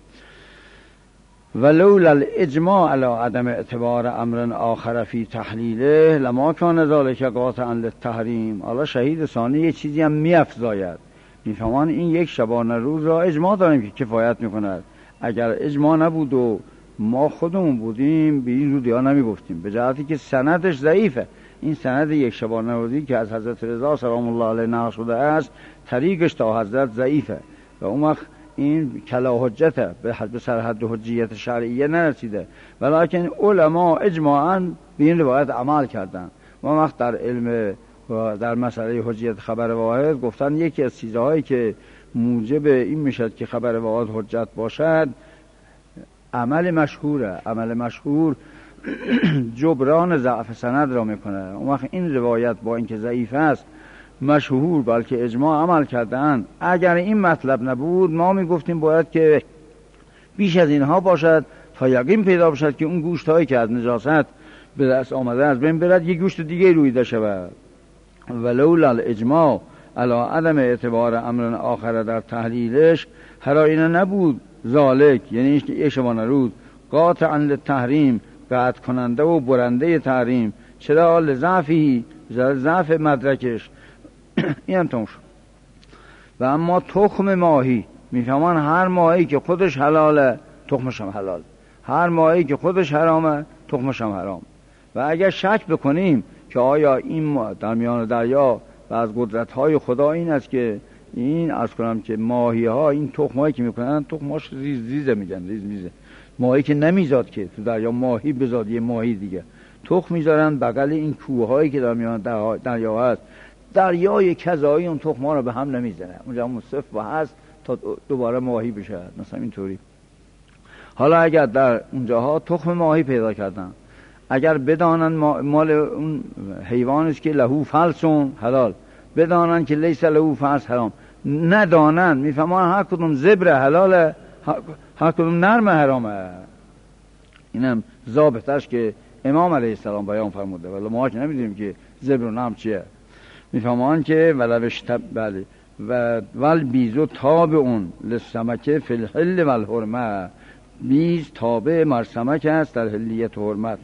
ولولا الاجماع علی عدم اعتبار امر آخر فی تحلیله لما کان ذلک قاطعا للتحریم. حالا شهید ثانی یه چیزی هم میافزاید، میفهمان این یک شبانه روز را اجماع داریم که کفایت میکند. اگر اجماع نبود و ما خودمون بودیم به این زودی ها نمیگفتیم، به جهتی که سندش ضعیفه. این سند یک شبانه روزی که از حضرت رضا سلام الله علیه نقل شده است، طریقش تا حضرت ضعیفه و اون وقت این کلا حجته، به سرحد حجیت شرعیه نرسیده، ولیکن علما اجماعاً به این روایت عمل کردن. و وقت در علم و در مسئله حجیت خبر واحد گفتن یکی از چیزهایی که موجب این میشد که خبر واحد حجت باشد عمل مشهوره. عمل مشهور جبران ضعف سند را میکنه. اون وقت این روایت با اینکه ضعیف است مشهور بلکه اجماع عمل کردن. اگر این مطلب نبود ما میگفتیم باید که بیش از اینها باشد تا یقین پیدا باشد که اون گوشت هایی که از نجاست به دست آمده از بین برد یک گوشت دیگه رویده شود. ولولا الاجماع علی عدم اعتبار امر آخر در تحلیلش هراینا نبود ذالک، یعنی یک شبانه روز قاطعا للتحریم، قطع کننده و برنده تحریم. چرا؟ لضعفی، ضعف مدرکش. این هم تموم شد. و اما تخم ماهی، میفهمان هر ماهی که خودش حلاله تخمش هم حلال، هر ماهی که خودش حرامه تخمش هم حرام. و اگر شک بکنیم که آیا این در میان دریا و از قدرت‌های خدا این است که این عرض کنم که ماهی ها این تخمایی که میکنن تخماش ریزه میگن، ریزه. ماهی که نمیزاد که تو دریا ماهی بزاد یه ماهی دیگه، تخم میذارن بغل این کوههایی که در میان دریا هست. دریای کذایی اون تخم‌ها رو به هم نمیزنه، اونجا مصف و هست تا دوباره ماهی بشه، مثلا اینطوری. حالا اگر در اونجاها تخم ماهی پیدا کردن، اگر بدانن مال اون حیوان است که لهو فلسون حلال، بدانن که لیس لهو فلس حرام، ندانن میفهمان هر کدوم زبر حلاله هر کدوم نرم حرامه. اینم ضابطش که امام علیه السلام بیان فرموده، ولی ما که نمیدونیم که زبر و نرم چیه. میفهمان که ولوش بله و ول بیزو تابع اون لسمکه فی الحل و الحرمه، بیز تابع مرسمک است در حلیت و حرمت.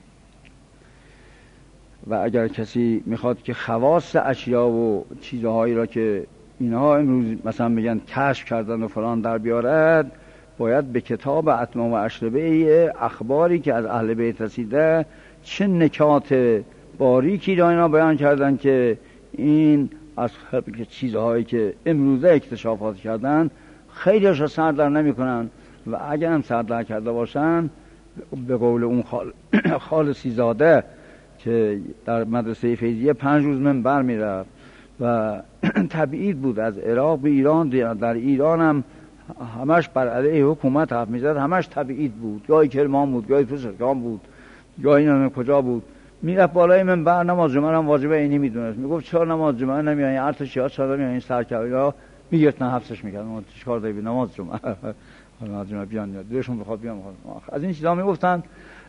و اگر کسی میخواد که خواص اشیا و چیزهایی را که اینها امروز مثلا میگن کشف کردن و فلان در بیارد، باید به کتاب اتمام و اشربه اخباری که از اهل بیت رسیده چه نکات باریکی را اینا بیان کردن که این از چیزهایی که امروزه اکتشافات کردن خیلیش را سر در نمی کنن. و اگر هم سر در کرده باشن به قول اون خالصی زاده که در مدرسه فیضیه 5 روز منبر میرفت و تبعید بود از عراق به ایران، در ایران هم همش بر علیه حکومت حرف میزد، همش تبعید بود، گاهی کرمان بود، گاهی پسرگان بود، گاهی نمیدونم کجا بود. میرفت بالای منبر نماز جمعه هم واجبه اینی میدونست، میگفت چرا نماز جمعه نمیایین؟ ارتشی‌ها چرا نمیایین؟ سرکردگاه میگرفتن حبسش میکردن. ما چیکار داری نماز جمعه؟ نماز جمعه بیان دلشون بخواد بیان. از این چیزا میگفتن.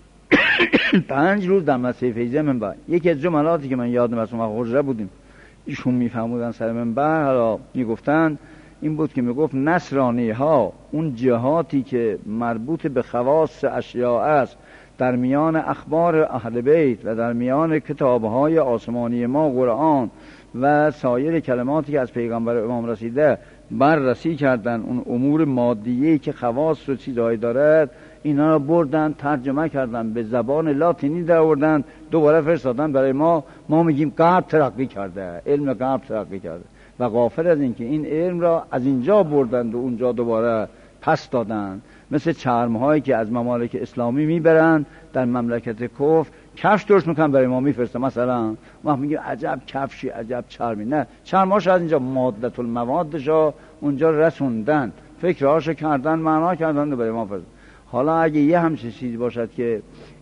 5 روز در مسجد فیضیه منبر. یکی از جملاتی که من یادم از اون حجره بودیم ایشون میفهمودن سر منبر، حالا میگفتن این بود که میگفت نصرانی ها اون جهاتی که مربوط به خواص اشیاء است در میان اخبار اهل بیت و در میان کتابهای آسمانی ما قرآن و سایر کلماتی که از پیغمبر امام رسیده بررسی کردن، اون امور مادیه‌ای که خواص و چیزهایی دارد اینا رو بردن ترجمه کردن به زبان لاتینی در آوردن، دوباره فرستادن برای ما. ما میگیم غرب ترقی کرده، علم غرب ترقی کرده و غافل از این که این علم را از اینجا بردند و اونجا دوباره پس دادن. مثل چرم‌هایی که از ممالک اسلامی میبرن در مملکت کفر کفش درست میکنن برای ما میفرستن. مثلا ما میگیم عجب کفشی، عجب چرمی. نه، چرماش از اینجا مادة الموادشو اونجا رسوندن، فکرهاشو کردن، معنا کردن و برای ما فرستن. حالا اگه یه همچین چیزی باشد که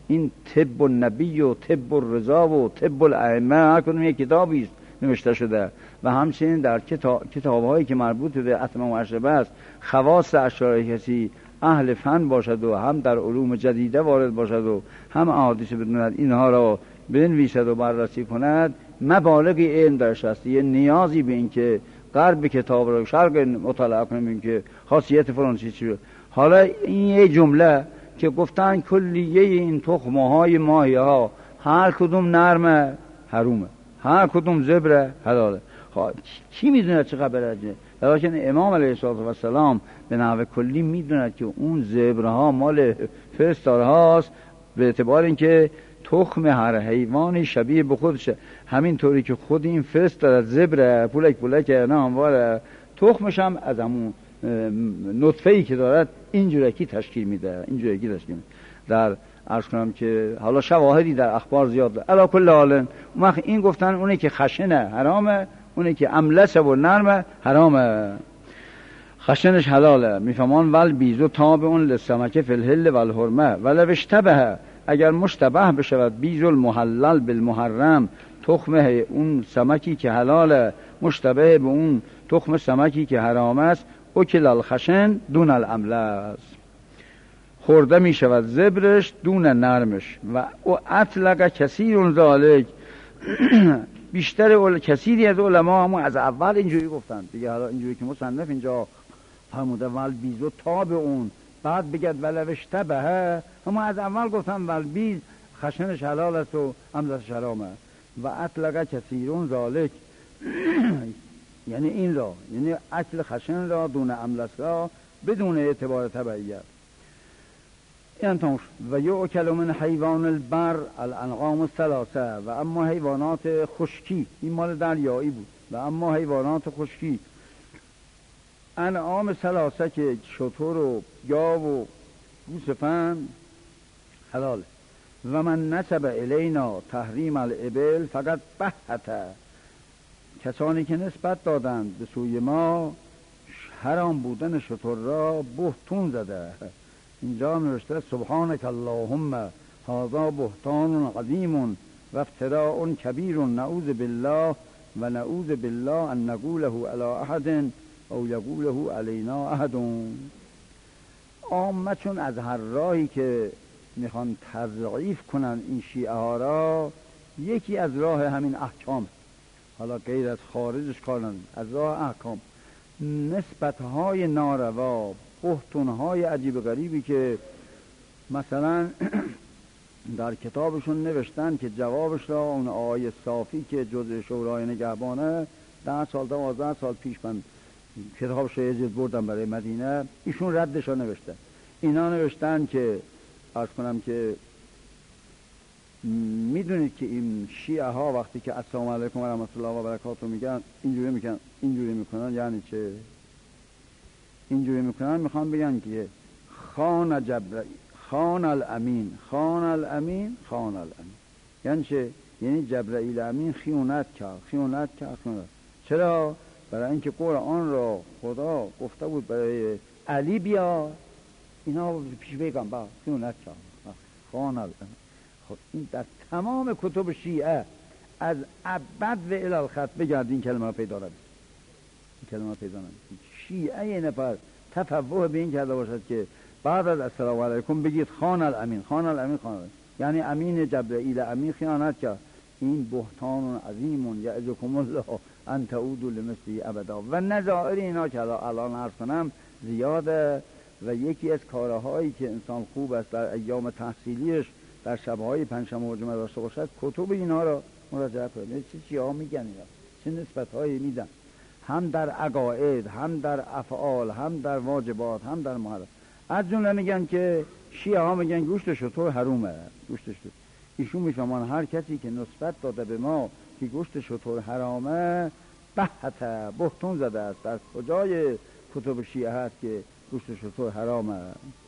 این طب النبی و طب الرضا و طب الائمه هر کدوم یک کتابی است نوشته شده و همچنین در کتاب‌هایی که مربوط به اتمام و اشربه است خواص اشرار کسی اهل فن باشد و هم در علوم جدیده وارد باشد و هم احادیث بدوند اینها را بنویسد و بررسی کند مبالغی علم درش است. یه نیازی به این که غرب کتاب را شرق مطالعه کنیم این که خاصیت فلان چیز چیه. حالا این یه جمله که گفتن کلیه این تخم‌های ماهی ها هر کدوم نرمه حرومه، هر کدوم زبره حلاله. کی میدونه چه خبره؟ لیکن امام علیه السلام به نحو کلی میدوند که اون زبرها مال فرستارهاست به اعتبار اینکه تخم هر حیوانی شبیه به خودشه. همین طوری که خود این فرست دارد زبره پولک نه همواره تخمش هم از همون نطفه‌ای که دارد اینجورکی تشکیل میده. در عرض کنم که حالا شواهدی در اخبار زیاد ده. علا کل حال این گفتن اونه که خشنه حرامه، اونه که املسه و نرمه حرامه، خشنش حلاله. میفهمان ول بیزو تاب اون لسمکه فی الحل و الحرمه ولو اشتبه، اگر مشتبه بشود بیزو المحلل بالمحرم، تخم اون سمکی که حلاله مشتبه به اون تخم سمکی که حرام است، اکل الخشن دون الاملس، خورده می شود زبرش دون نرمش. و او اطلق کثیر ذالک، بیشتر کثیری از علما همون از اول اینجوری گفتن دیگه. حالا اینجوری که مصنف اینجا فرموده ول بیزو تاب اون، بعد بگد ولو اشتبه، همون از اول گفتن ول بیز خشنش حلال است و املسش حرامه. و اطلق کثیر ذالک یعنی این را، یعنی اکل خشن را دون املس را بدون اعتبار تبعیت. و یؤکل من حیوان البر الانعام الثلاثه، و اما حیوانات خشکی، این مال دریایی بود، و اما حیوانات خشکی انعام ثلاثه که شتر و گاو و گوسفند حلال. و من نسب الینا تحریم الابل فقط بحته، کسانی که نسبت دادند به سوی ما حرام بودن شتر را بهتون زده. اینجا نوشته سبحانك اللهم هذا بهتان عظیم و افتراء کبیر نعوذ بالله و نعوذ بالله ان نقوله علی احد او یقوله علینا احد. عامه چون از هر راهی که میخوان تضعیف کنن این شیعه ها را، یکی از راه همین احکام، حالا غیر از خارجش کارن، از راه احکام نسبت‌های ناروا، بهتون‌های عجیب غریبی که مثلا در کتابشون نوشتن که جوابش را اون آیه صافی که جزء شورای نگهبانه 10 سال 12 سال پیش من کتابش رو جلد بردم برای مدینه، ایشون ردش رو نوشته. اینا نوشتن که عرض کنم که میدونید که این شیعه ها وقتی که السلام علیکم و رحمت الله و برکاته میگن اینجوری میکنن یعنی چه؟ اینجوری میکنن میخوان بگن که خان الامین یعنی چه؟ یعنی جبرائیل امین خیانت کرد. چرا؟ برای اینکه قرآن را خدا گفته بود برای علی بیا، اینا پیش پیغمبر خیانت کرد. خان الامین. خب این در تمام کتب شیعه از ابد و الالخط بگردین کلمه پیدا نمید. شیعه یه نفر تفوه به این کرده باشد که بعد از السلام علیکم بگید خان الامین، یعنی امین جبرائیل امین خیانت کرد. این بهتان عظیم یعظکم الله ان تعودوا لمثله ابدا. و نظائر اینا که الان عرض کنم زیاده. و یکی از کارهایی که انسان خوب است در ایام تحصیلیش در شبهای پنجشنبه و جمعه داشته باشد، کتب اینا را مراجعه کنید. چه چیزا میگن اینا، چه نسبت‌هایی میدن، هم در عقاید، هم در افعال، هم در واجبات، هم در محرم. از جمله میگن که شیعه ها میگن گوشت شتر حرومه. ایشون میفهمان هر کسی که نسبت داده به ما که گوشت شتر حرامه بهتون زده است. در کجای کتب شیعه هست که گوشت شتر حرامه؟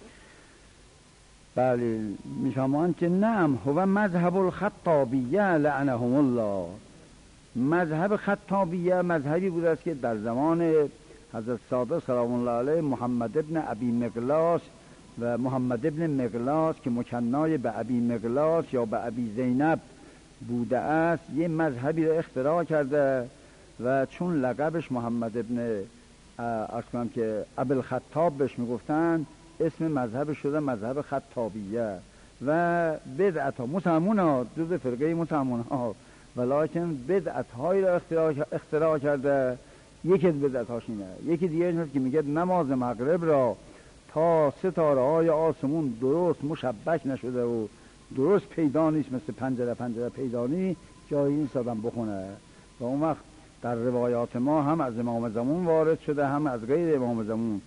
بله میفهمان که نعم هو مذهب الخطابیه لعنهم الله. مذهب خطابیه مذهبی بوده است که در زمان حضرت صادق سلام الله علیه محمد ابن ابی مقلاس و محمد ابن مغلاس که مکنای به ابی مغلاس یا به ابی زینب بوده است، یه مذهبی رو اختراع کرده و چون لقبش محمد ابن ارکم که ابوالخطاب بهش میگفتن، اسم مذهب شده مذهب خطابیه و بدعت ها مسلمون ها جز فرقه مسلمون ها، ولیکن بدعت هایی را اختراع کرده. یکی از بدعت هاش اینه. یکی دیگه اینه که میگه نماز مغرب را تا ستاره های آسمون درست مشبک نشده و درست پیدا نیست، مثل پنجره پیدا نیست، جایی نیست آدم بخونه. و اون وقت در روایات ما هم از امام زمان وارد شده هم از غیر امام زمان،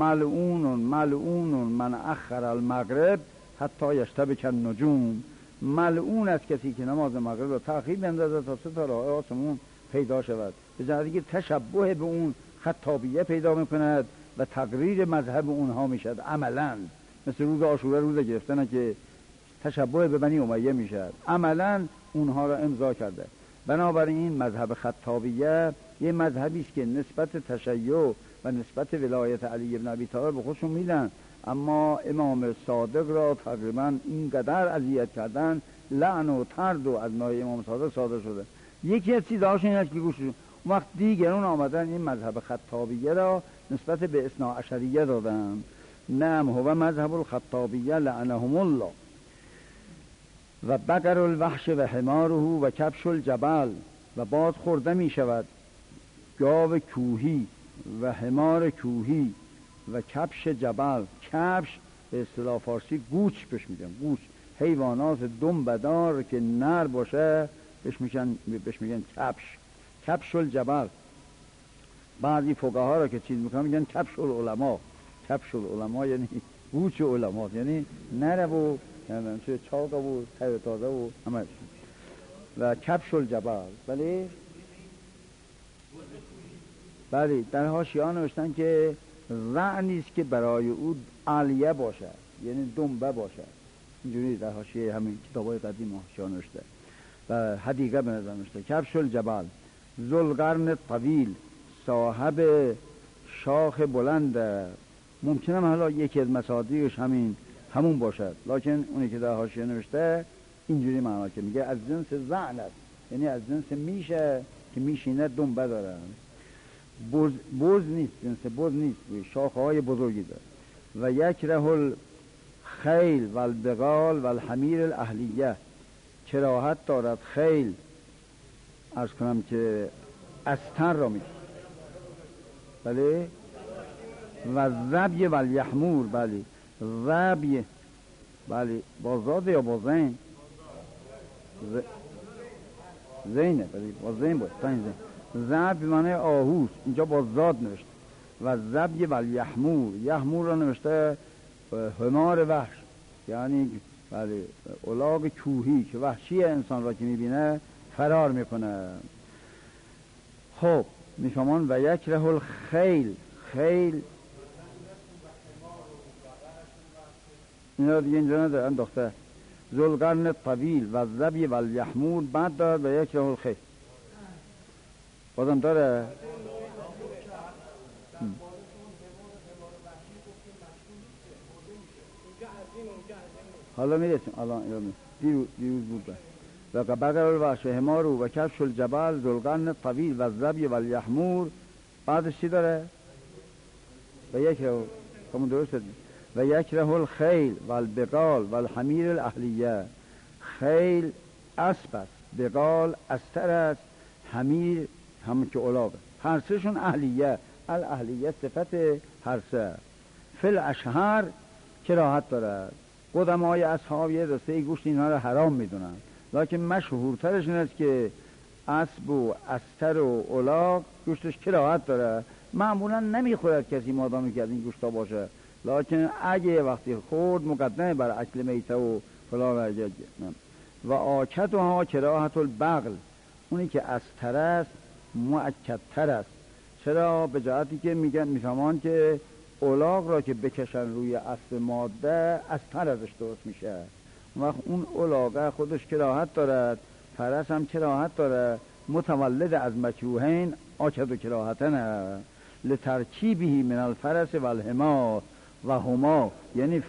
ملعون من اخر المغرب حتی یشتبک النجوم، ملعون است کسی که نماز مغرب را تأخیر بندازه تا ستاره های آسمون پیدا شود. به جهتی که تشبه به اون خطابیه پیدا میکند و تقریر مذهب اونها میشد عملا، مثل روز عاشوره روز گرفتن که تشبه به بنی امیه میشد، عملا اونها را امضا کرده. بنابراین مذهب خطابیه یه مذهبی است که نسبت تشیع و نسبت ولایت علی بن ابی طالب به خودشون میدن، اما امام صادق را تقریبا اینقدر اذیت کردن، لعن و طرد و از نای امام صادق صادر شده. یکی از چیزهاش این است که گوششون وقت دیگرون آمدن این مذهب خطابیه را نسبت به اثنا عشریه دادن. نعم هو مذهب الخطابیه لعنهم الله. و بقر الوحش و حماره و کبش الجبل، و باز خورده می شود گاو کوهی و حمار کوهی و کبش جبل. کبش به اصطلاح فارسی گوچ بهش میگن، گوچ حیوانات دنبدار که نر باشه بهش میگن کبش. کبش الجبل. بعضی فقها را که چیز میکنن میگن کبش العلماء. کبش العلماء یعنی گوچ علماء، یعنی نر و چه چاق و تازه و همه. و کبش الجبل. بله در حاشیه نوشتن که رعنی است که برای او علیه باشد، یعنی دنبه باشد. اینجوری در حاشیه همین کتابای قدیم حاشیه نوشته و حدیقه به نظر نوشته. کبش الجبل ذوالقرن طویل، صاحب شاخ بلند. ممکنه حالا یکی از مصادیقش همون باشد، لکن اونی که در حاشیه نوشته اینجوری معنا که میگه از جنس زعن است، یعنی از جنس میشه که میشینه دنبه داره. بز نیست، جنس بز نیست، شاخه های بزرگی داره. و یکره الخیل و البغال و الحمیر الاهلیه، کراهت دارد خیل، عرض کنم که استر را میشه. بله. و ذبی و الیحمور. بله ذبی، بله با زاد یا با زین؟ زینه. بله با زین بود. ذبی معنی آهوست، اینجا با زاد نوشته. و ذبی و الیحمور، یحمور را نوشته حمار وحش، یعنی بله الاغ کوهی که وحشی انسان را که میبینه فرار میکنه. خب میفهمان. و یکره الخیل. خیل اینا دیگه اینجا نداره انداخته. ذوالقرن طویل و الذبی و الیحمور. بعد دارد و یکره الخیل. بازم داره. حالا میرسیم، الان دیروز بود. و بقر الوحش حمار و کبش الجبل ذوالقرن طویل و الذبی و الیحمور. بعدش چی داره؟ و یکره، همون درست شد. و یکره الخیل و البغال و الحمیر الاهلیه. خیل اسب است، بغال استر است، حمیر همون که الاغه. هر سهشون اهلیه. الاهلیه صفت هر سه. فل اشهر کراهت دارد. قدمای اصحاب یه دسته گوشت اینها رو حرام میدونن، لکن مشهورترش این است که اسب و استر و الاغ گوشتش کراهت داره. معمولا نمیخورد کسی مادامی که از این گوشتا باشه، لکن اگه وقتی خورد مقدمه بر اکل میته و فلان. و آکتها کراهت البغل. اونی که استر است مؤکدتر است. چرا؟ به جهتی که میفهمان که الاغ را که بکشن روی اسب ماده استر ازش درست میشه. وقت اون الاغه خودش کراهت دارد، فرس هم کراهت داره. متولد از مکروهین آکد و کراهتن لترکیبه من الفرس و الحمار. و هما یعنی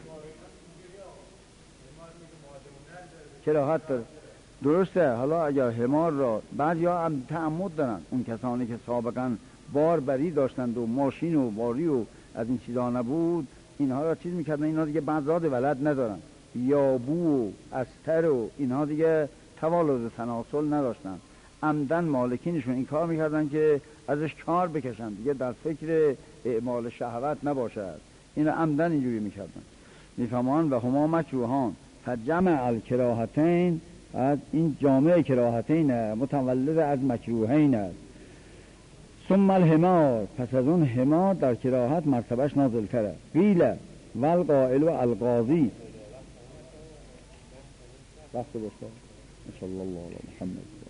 کراهت داره. درسته. حالا اگر حمار را بعضیا هم تعمد دارن، اون کسانی که سابقا باربری داشتند و ماشین و باری و از این چیزا نبود، اینها را چیز میکردن، اینها دیگه بعضاد ولد ندارن، یابو و استر و اینها دیگه توالد و تناسل نداشتن. عمدن مالکینشون این کار میکردن که ازش کار بکشن، دیگه در فکر اعمال شهوت نباشد. این عمدن اینجوری میکردن. میفهمان و هما مکروهان فجمع الکراهتین، از این جامعه کراهتین متولد از مکروهین است. ثم الحمار، پس از اون حمار در کراهت مرتبهش نازل تره. قیل والقائل و القاضی. وقت بسته. صلی الله علی محمد.